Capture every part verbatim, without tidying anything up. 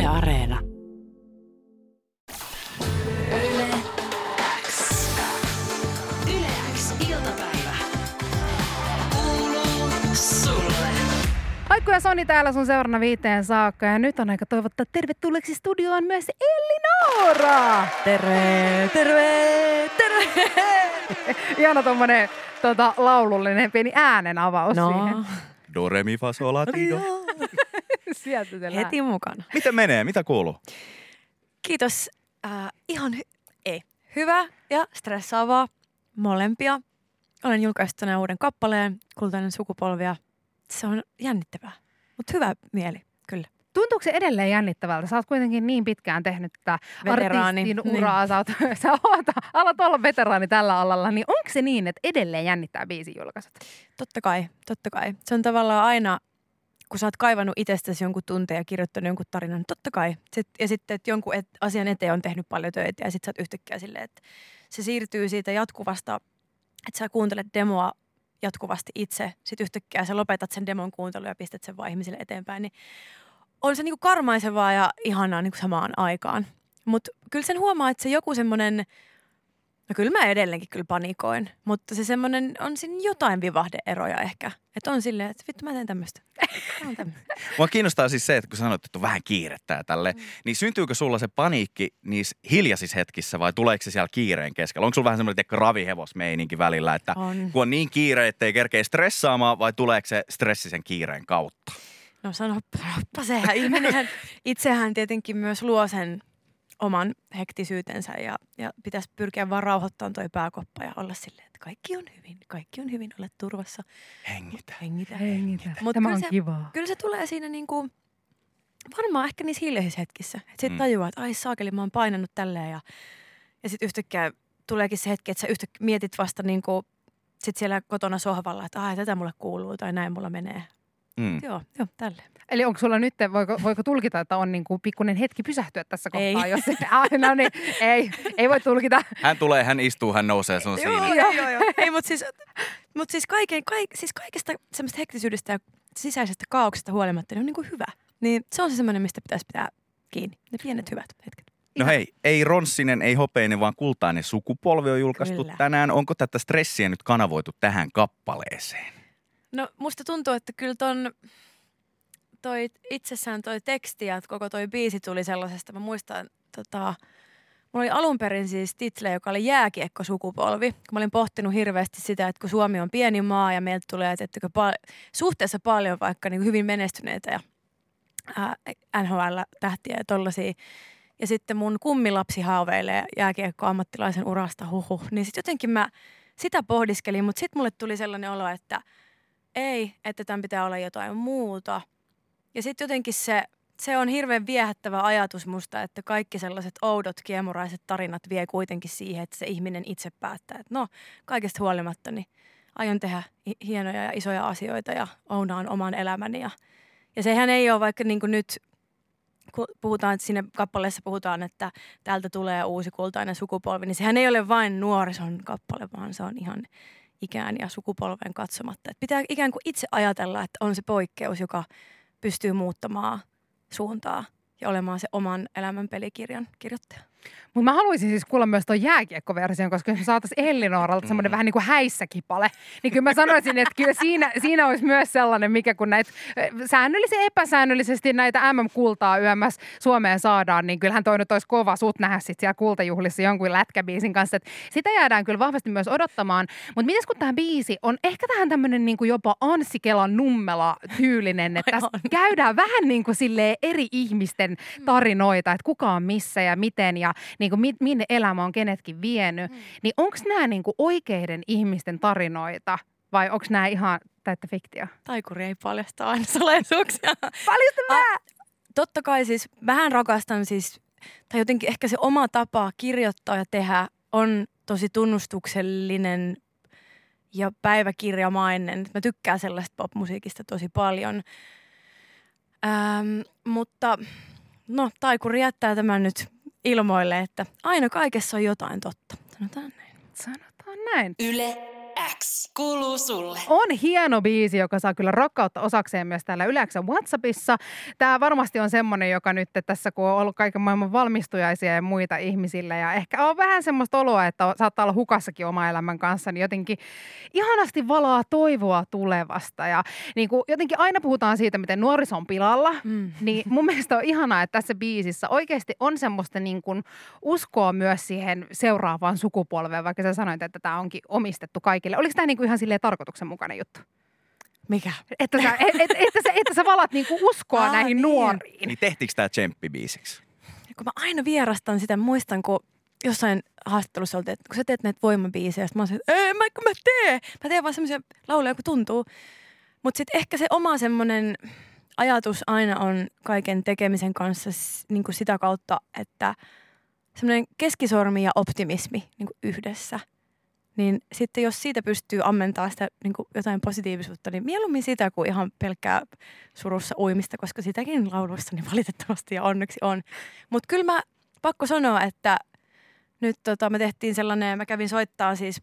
Areena. Yle X. Yle X iltapäivä. Kuuluu sulle. Haikku ja Soni täällä sun seurana viiteen saakka ja nyt on aika toivottaa tervetulleeksi studioon myös Elli-Noora! Terve, terve, terve! Ihana tommonen tota, laulullinen pieni äänen avaus No. siihen. Do, re, mi, fa, sol, la, ti, do. Sieltä se Heti mukana. Miten menee? Mitä kuuluu? Kiitos. Äh, ihan hy- ei. Hyvä ja stressaavaa. Molempia. Olen julkaissut tänään uuden kappaleen, Kultainen sukupolvi, ja se on jännittävää. Mutta hyvä mieli, kyllä. Tuntuuko se edelleen jännittävältä? Sä oot kuitenkin niin pitkään tehnyt tätä Veteraani, artistin niin. uraa. Sä, oot, sä oot, alat olla veteraani tällä alalla. Niin onko se niin, että edelleen jännittää biisin julkaisut? Totta kai, totta kai. Se on tavallaan aina, kun sä oot kaivannut itsestäsi jonkun tunteen ja kirjoittanut jonkun tarinan, niin totta kai. Sit, ja sitten, että jonkun et, asian eteen on tehnyt paljon töitä ja sitten sä oot yhtäkkiä silleen, että se siirtyy siitä jatkuvasta, että sä kuuntelet demoa jatkuvasti itse. Sitten yhtäkkiä sä lopetat sen demon kuuntelun ja pistät sen vaan ihmisille eteenpäin. Niin on se niinku karmaisevaa ja ihanaa niinku samaan aikaan. Mutta kyllä sen huomaa, että se joku semmoinen, no kyllä mä edelleenkin kyllä panikoin, mutta se semmoinen, on siinä jotain vivahde-eroja ehkä. Että on silleen, että vittu mä teen tämmöistä. Mua kiinnostaa siis se, että kun sanoit, että on vähän kiirettä ja tälleen, mm. niin syntyykö sulla se paniikki niissä hiljaisissa hetkissä vai tuleeko se siellä kiireen keskellä? Onko sulla vähän semmoinen ravihevosmeininki välillä, että On. kun on niin kiire, ettei kerkeä stressaamaan vai tuleeko se stressi sen kiireen kautta? No sanoppa, sanoppa sehän. Ihminenhän itsehän tietenkin myös luo sen oman hektisyytensä ja, ja pitäisi pyrkiä vaan rauhoittamaan toi pääkoppa ja olla silleen, että kaikki on hyvin, kaikki on hyvin, olet turvassa. Hengitä. Hengitä. Hengitä. Mut Tämä kyllä on se- kivaa. Kyllä se tulee siinä niinku, varmaan ehkä niissä hiljaisissa hetkissä. Että sit Mm. tajuaa, että ai saakeli, mä oon painanut tälleen ja, ja sit yhtäkkiä tuleekin se hetki, että sä yhtäkkiä mietit vasta niinku, sit siellä kotona sohvalla, että ai tätä mulle kuuluu tai näin mulla menee. Mm. Joo, joo, tälleen. Eli onko sulla nyt, voiko, voiko tulkita, että on niin kuin pikkuinen hetki pysähtyä tässä Ei. kohtaa? Jos, no niin, ei, ei voi tulkita. Hän tulee, hän istuu, hän nousee, se on siinä. Joo, joo, joo. Ei, mutta siis, mut siis, kaiken, kaik, siis kaikesta semmoista hektisyydestä ja sisäisestä kaauksesta huolimatta, niin on niin kuin hyvä. Niin se on se semmoinen, mistä pitäisi pitää kiinni. Ne pienet hyvät hetket. No hei, ei ronssinen, ei hopeinen, vaan kultainen sukupolvi on julkaistu Kyllä. tänään. Onko tätä stressiä nyt kanavoitu tähän kappaleeseen? No musta tuntuu, että kyllä ton, toi itsessään toi teksti ja koko toi biisi tuli sellaisesta. Mä muistan, tota, mulla oli alun perin siis title, joka oli jääkiekkosukupolvi. Kun mä olin pohtinut hirveästi sitä, että kun Suomi on pieni maa ja meiltä tulee tiettäkö, pal- suhteessa paljon vaikka niin kuin hyvin menestyneitä ja ää, N H L-tähtiä ja tollaisia. Ja sitten mun kummilapsi haaveilee jääkiekko-ammattilaisen urasta, huhu. Niin sitten jotenkin mä sitä pohdiskelin, mutta sitten mulle tuli sellainen olo, että ei, että tämän pitää olla jotain muuta. Ja sitten jotenkin se, se on hirveän viehättävä ajatus musta, että kaikki sellaiset oudot kiemuraiset tarinat vie kuitenkin siihen, että se ihminen itse päättää. Että no, kaikesta huolimatta niin aion tehdä hi- hienoja ja isoja asioita ja ounaan oman elämäni. Ja, ja sehän ei ole vaikka niin kuin nyt, kun puhutaan, että siinä kappaleessa puhutaan, että täältä tulee uusi kultainen sukupolvi, niin sehän ei ole vain nuorison kappale, vaan se on ihan ikään ja sukupolven katsomatta. Että pitää ikään kuin itse ajatella, että on se poikkeus, joka pystyy muuttamaan suuntaa ja olemaan se oman elämän pelikirjan kirjoittaja. Mutta mä haluaisin siis kuulla myös tuon jääkiekkoversion, koska jos me saataisiin Elli-Nooralta semmoinen mm. vähän niin kuin häissäkipale, niin kyllä mä sanoisin, että kyllä siinä, siinä olisi myös sellainen, mikä kun näitä säännöllisesti epäsäännöllisesti näitä M M-kultaa yömmäs Suomeen saadaan, niin kyllähän toi nyt olisi kova sut nähdä sit siellä kultajuhlissa jonkun lätkäbiisin kanssa. Et sitä jäädään kyllä vahvasti myös odottamaan. Mutta mites kun tämä biisi on ehkä tähän tämmöinen niin kuin jopa Anssi Kelan Nummela-tyylinen, että tässä käydään vähän niin kuin silleen eri ihmisten tarinoita, että kuka on missä ja miten ja niin kuin minne elämä on kenetkin vienyt, mm. niin onko nämä niin kuin oikeiden ihmisten tarinoita vai onko nämä ihan täyttä fiktiä? Taikuri ei paljasta aina salaisuuksia. Paljasta mä! Totta kai siis vähän rakastan siis, tai jotenkin ehkä se oma tapa kirjoittaa ja tehdä on tosi tunnustuksellinen ja päiväkirjamainen. Mä tykkään sellaista popmusiikista tosi paljon. Ähm, mutta no, taikuri jättää tämän nyt ilmoille, että aina kaikessa on jotain totta. Sanotaan näin. Sanotaan näin. Yle X kuuluu sulle. On hieno biisi, joka saa kyllä rakkautta osakseen myös täällä Yle X:n WhatsAppissa. Tämä varmasti on semmoinen, joka nyt tässä, kun on ollut kaiken maailman valmistujaisia ja muita ihmisillä ja ehkä on vähän semmoista oloa, että saattaa olla hukassakin oma elämän kanssa, niin jotenkin ihanasti valaa toivoa tulevasta. Ja niin kuin jotenkin aina puhutaan siitä, miten nuoriso on pilalla, mm. niin mun mielestä on ihanaa, että tässä biisissä oikeasti on semmoista niin kuin uskoa myös siihen seuraavaan sukupolveen, vaikka sä sanoit, että tämä onkin omistettu kaikille. Oliko tämä niin kuin ihan silleen tarkoituksenmukainen juttu? Mikä? Että sä, et, et, että sä, että sä valat niinku uskoa Aa, näihin niin. nuoriin. Niin tehtiinkö tämä tsemppibiisiksi? Kun mä aina vierastan sitä, muistan, kun jossain haastattelussa oltiin, että kun sä teet näitä voimabiisejä, sit mä oon se, että ei, mä, kun mä teen. Mä teen vaan semmoisia lauluja, kun tuntuu. Mutta sitten ehkä se oma semmoinen ajatus aina on kaiken tekemisen kanssa niin kuin sitä kautta, että semmoinen keskisormi ja optimismi niin kuin yhdessä. Niin sitten jos siitä pystyy ammentamaan sitä niin kuin jotain positiivisuutta, niin mieluummin sitä kuin ihan pelkkää surussa uimista, koska sitäkin lauluissa niin valitettavasti ja onneksi on. Mutta kyllä mä pakko sanoa, että nyt tota, me tehtiin sellainen, mä kävin soittaa siis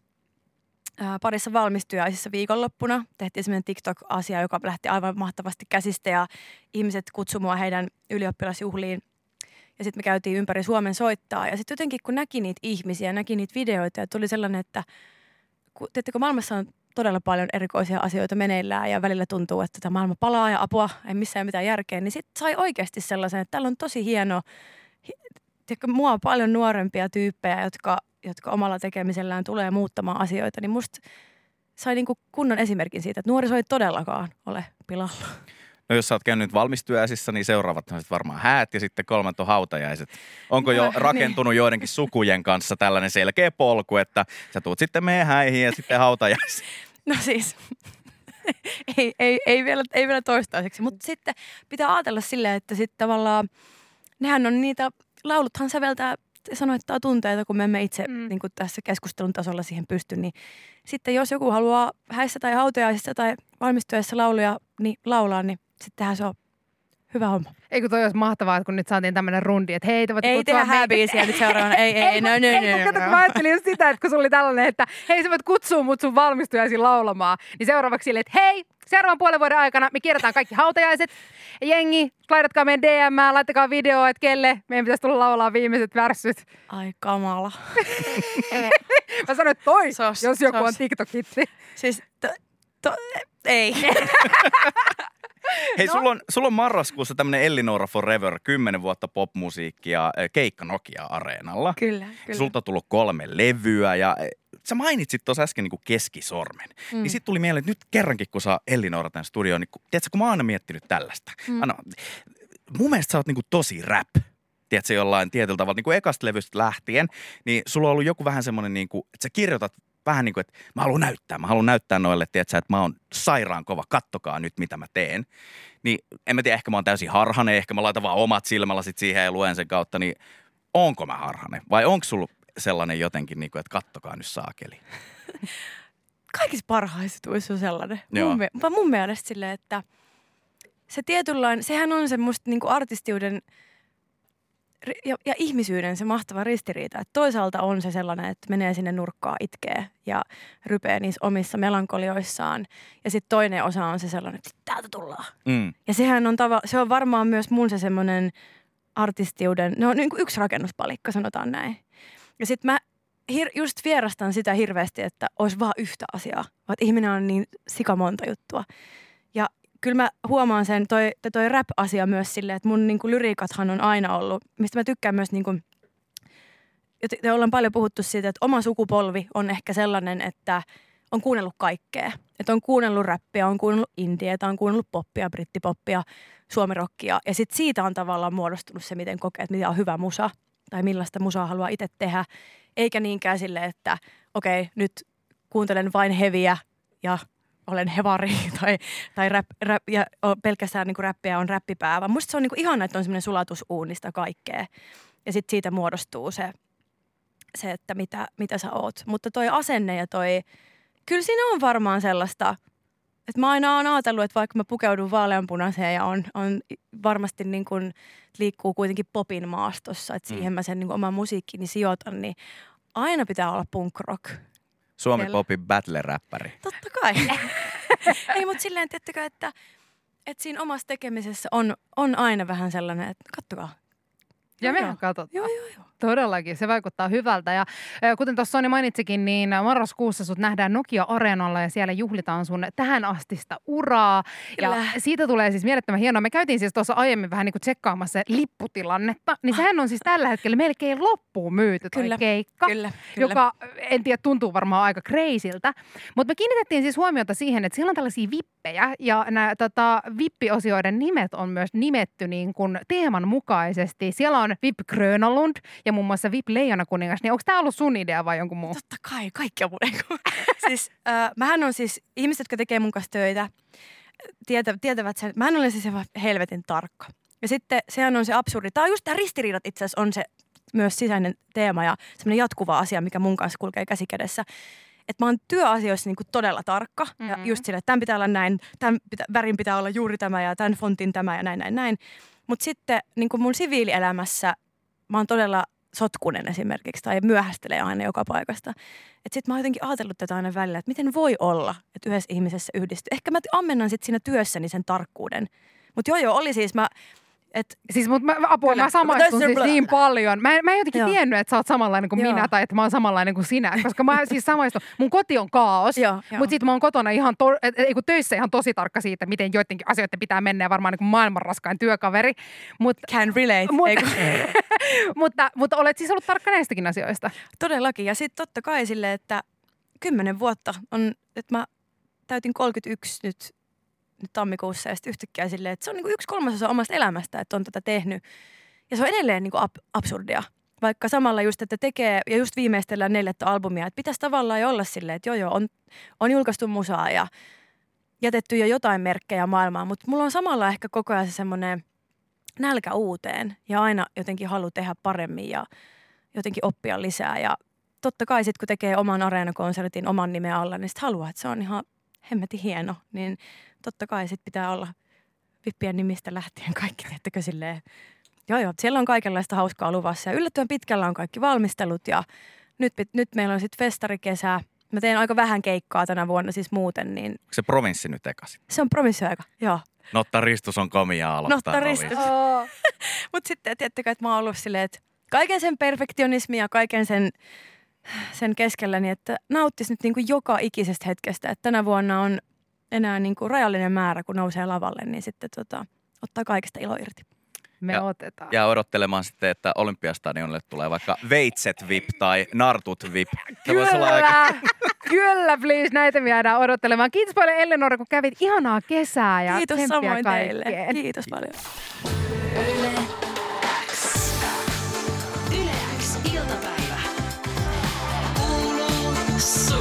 ää, parissa valmistujaisissa viikonloppuna. Tehtiin semmoinen TikTok-asia, joka lähti aivan mahtavasti käsistä ja ihmiset kutsui mua heidän ylioppilasjuhliin. Ja sitten me käytiin ympäri Suomen soittaa. Ja sitten jotenkin kun näki niitä ihmisiä, näki niitä videoita ja tuli sellainen, että kun, tiedättekö, maailmassa on todella paljon erikoisia asioita meneillään ja välillä tuntuu, että tämä maailma palaa ja apua, ei missään mitään järkeä. Niin sitten sai oikeasti sellaisen, että täällä on tosi hieno, tiedätkö, mua paljon nuorempia tyyppejä, jotka, jotka omalla tekemisellään tulee muuttamaan asioita. Niin musta sai niinku kunnon esimerkin siitä, että nuoriso ei todellakaan ole pilalla. No jos sä oot käynyt valmistujaisissa, niin seuraavat on varmaan häät ja sitten kolmat on hautajaiset. Onko jo rakentunut joidenkin sukujen kanssa tällainen selkeä polku, että sä tuut sitten meidän häihin ja sitten hautajaisiin? No siis, ei, ei, ei, vielä, ei vielä toistaiseksi, mutta sitten pitää ajatella silleen, että sitten tavallaan nehän on niitä, lauluthan säveltää, sanoittaa tunteita, kun me emme itse mm. niin kuin tässä keskustelun tasolla siihen pysty, niin sitten jos joku haluaa häissä tai hautajaisissa tai valmistujaisissa lauluja niin laulaa, niin sittenhän se on hyvä homma. Ei kun toi olisi mahtavaa, että kun nyt saatiin tämmöinen rundi, että hei, te voitte ei tehdä hääbiisiä nyt seuraavana. Ei, ei, ei, no, no, no, ei, no, no, no. Mä ajattelin just sitä, että kun sulla oli tällainen, että hei, sä voit kutsua mut sun valmistujaisiin laulamaan. Niin seuraavaksi silleen, että hei, seuraavan puolen vuoden aikana me kierretään kaikki hautajaiset. Jengi, laitatkaa meidän D M, laittakaa video, että kelle meidän pitäisi tulla laulaa viimeiset värssyt. Ai kamala. Mä sanoin, että toi, sos, jos joku sos. on TikTok-hitti. Siis, to, to, ei. Hei, No. sulla, on, sulla on marraskuussa tämmönen Ellinora Forever, kymmenen vuotta popmusiikkia, keikka Nokia-areenalla. Kyllä, kyllä. Sulta on tullut kolme levyä ja sä mainitsit tuossa äsken niin kuin keskisormen. Mm. Niin sit tuli mieleen, että nyt kerrankin kun saa Ellinora tämän studioon, niin tiedätkö, kun mä oon aina miettinyt tällaista. Mm. Anna, mun mielestä sä oot niin kuin tosi rap. Tiedätkö, jollain tietyllä tavalla, niin kuin ekasta levystä lähtien, niin sulla on ollut joku vähän semmoinen, niin kuin, että sä kirjoitat vähän niin kuin, että mä haluan näyttää, mä haluan näyttää noille, tiedätkö, että mä oon sairaan kova, kattokaa nyt mitä mä teen. Niin en mä tiedä, ehkä mä oon täysin harhanen, ehkä mä laitan vaan omat silmälasit siihen ja luen sen kautta, niin onko mä harhanen? Vai onko sulla sellainen jotenkin, niin kuin, että kattokaa nyt saakeli? Kaikissa parhaissa tuissa on sellainen. Joo. Mun, mie- mun mielestä silleen, että se tietynlainen, sehän on se musta niinku artistiuden ri- ja, ja ihmisyyden se mahtava ristiriita. Että toisaalta on se sellainen, että menee sinne nurkkaan, itkee ja rypee niissä omissa melankolioissaan. Ja sitten toinen osa on se sellainen, että täältä tullaan. Mm. Ja sehän on, tava, se on varmaan myös mun se semmoinen artistiuden, no niin kuin yksi rakennuspalikka, sanotaan näin. Ja sitten mä hir, just vierastan sitä hirveästi, että olisi vaan yhtä asiaa, vaan ihminen on niin sikamonta juttua. Ja kyllä mä huomaan sen, toi, toi rap-asia myös silleen, että mun niin kuin lyriikathan on aina ollut, mistä mä tykkään myös niin kuin, ja ollaan paljon puhuttu siitä, että oma sukupolvi on ehkä sellainen, että on kuunnellut kaikkea. Että on kuunnellut räppiä, on kuunnellut indietä, on kuunnellut poppia, brittipoppia, suomirokkia. Ja sitten siitä on tavallaan muodostunut se, miten kokee, että mitä on hyvä musa tai millaista musaa haluaa itse tehdä. Eikä niinkään sille, että okei, okay, nyt kuuntelen vain heviä ja olen hevari tai, tai rap, rap, ja pelkästään niin kuin räppiä on räppipää. Vaan musta se on niin kuin ihana, että on semmoinen sulatusuunista kaikkea. Ja sitten siitä muodostuu se, se että mitä, mitä sä oot. Mutta toi asenne ja toi, kyllä siinä on varmaan sellaista, että mä aina oon ajatellut, että vaikka mä pukeudun vaaleanpunaiseen ja on, on varmasti niin kuin liikkuu kuitenkin popin maastossa, että siihen mä sen niin kuin oman musiikkini sijoitan, niin aina pitää olla punk rock. Suomi Siellä. Popin battle-räppäri. Totta kai. Ei, mutta silleen, tiettäkö, että, että siinä omassa tekemisessä on, on aina vähän sellainen, että kattokaa. Ja Joo, mehän joo. katsotaan. Joo, joo, joo. Todellakin, se vaikuttaa hyvältä. Ja ö, kuten tuossa Soni mainitsikin, niin marraskuussa sut nähdään Nokia-areenalla ja siellä juhlitaan sun tähän astista uraa. Kyllä. Ja siitä tulee siis mielettömän hienoa. Me käytiin siis tuossa aiemmin vähän niin kuin tsekkaamassa lipputilannetta. Niin sehän on siis tällä hetkellä melkein loppuun myyty toi Kyllä, keikka. Kyllä, kyllä. Joka, en tiedä, tuntuu varmaan aika kreisiltä. Mutta me kiinnitettiin siis huomiota siihen, että siellä on tällaisia vippejä. Ja nämä tota, vippiosioiden nimet on myös nimetty niin kuin teeman mukaisesti. Siellä on Vipp Grönalund ja muun muassa Vipp Leijonakuningas. Niin onko tämä ollut sun idea vai jonkun muun? Totta kai, kaikki on mun. siis, äh, mähän on siis, ihmiset, jotka tekee mun kanssa töitä, tietä, tietävät sen, mähän olen siis aivan helvetin tarkka. Ja sitten sehän on se absurdi, tämä on just tämä ristiriidat itse asiassa on se myös sisäinen teema ja semmoinen jatkuva asia, mikä mun kanssa kulkee käsi kädessä. Että mä oon työasioissa niinku todella tarkka mm-hmm. ja just silleen, että tämän pitää olla näin, tämän pitä, värin pitää olla juuri tämä ja tämän fontin tämä ja näin, näin, näin. Mutta sitten niinku mun siviilielämässä mä oon todella sotkunen esimerkiksi tai myöhästelee aina joka paikasta. Että sit mä oon jotenkin ajatellut tätä aina välillä, että miten voi olla, että yhdessä ihmisessä yhdistyy. Ehkä mä ammennan sit siinä työssäni sen tarkkuuden. Mutta joo joo, oli siis mä... Et, Siis mut mä, apua, Kyllä. mä samaistun siis niin paljon. Mä, mä en jotenkin Joo. tiennyt, että sä oot samanlainen kuin Joo. minä tai että mä oon samanlainen kuin sinä. Koska mä siis samaistun. Mun koti on kaos, Joo, joo. mutta sit mä oon kotona ihan, to, et, ei kun töissä ihan tosi tarkka siitä, miten joidenkin asioiden pitää mennä ja varmaan niin kuin maailman raskain työkaveri. Mut, can relate. Mut, Ei kun- mutta, mutta olet siis ollut tarkka näistäkin asioista. Todellakin. Ja sitten totta kai silleen, että kymmenen vuotta on, että mä täytin kolmekymmentäyksi nyt, nyt tammikuussa ja sitten yhtäkkiä silleen, että se on niinku yksi kolmasosa omasta elämästä, että on tätä tehnyt. Ja se on edelleen niinku ab- absurdia. Vaikka samalla just, että tekee ja just viimeistellään neljättä albumia, että pitäisi tavallaan jo olla silleen, että joo joo, on, on julkaistu musaa ja jätetty jo jotain merkkejä maailmaan, mutta mulla on samalla ehkä koko ajan se semmoinen nälkä uuteen ja aina jotenkin halu tehdä paremmin ja jotenkin oppia lisää. Ja totta kai sitten kun tekee oman areenakonsertin oman nimen alla, niin sitten haluaa, että se on ihan hemmetin hieno. Niin totta kai sitten pitää olla vippien nimistä lähtien kaikki, tiettäkö silleen. Joo joo, siellä on kaikenlaista hauskaa luvassa ja yllättävän pitkällä on kaikki valmistelut ja nyt, nyt meillä on sitten festarikesä. Mä teen aika vähän keikkaa tänä vuonna siis muuten, niin Onko se provinssi nyt ekaisin? se on promissioaika, joo. Notta Ristus on komia aloittaa. Notta Ristus. provinssi. Oh. Mutta sitten tiedättekö, että mä oon ollut silleen, että kaiken sen perfektionismin ja kaiken sen, sen keskellä, niin että nauttisi nyt niinku joka ikisestä hetkestä. Että tänä vuonna on enää niinku rajallinen määrä, kun nousee lavalle, niin sitten tota, ottaa kaikesta ilo irti. Me Ja- otetaan. Ja odottelemaan sitten, että Olympiastadionille tulee vaikka Veitset V I P tai Nartut V I P. Se voisi olla aika- Kyllä, kyllä please, näitä me jäädään odottelemaan. Kiitos paljon Ellinora, kun kävit ihanaa kesää ja Kiitos tsemppiä samoin teille. kaikkeen. Kiitos paljon. Yle X. Yle X iltapäivä. Kuuluu sulle.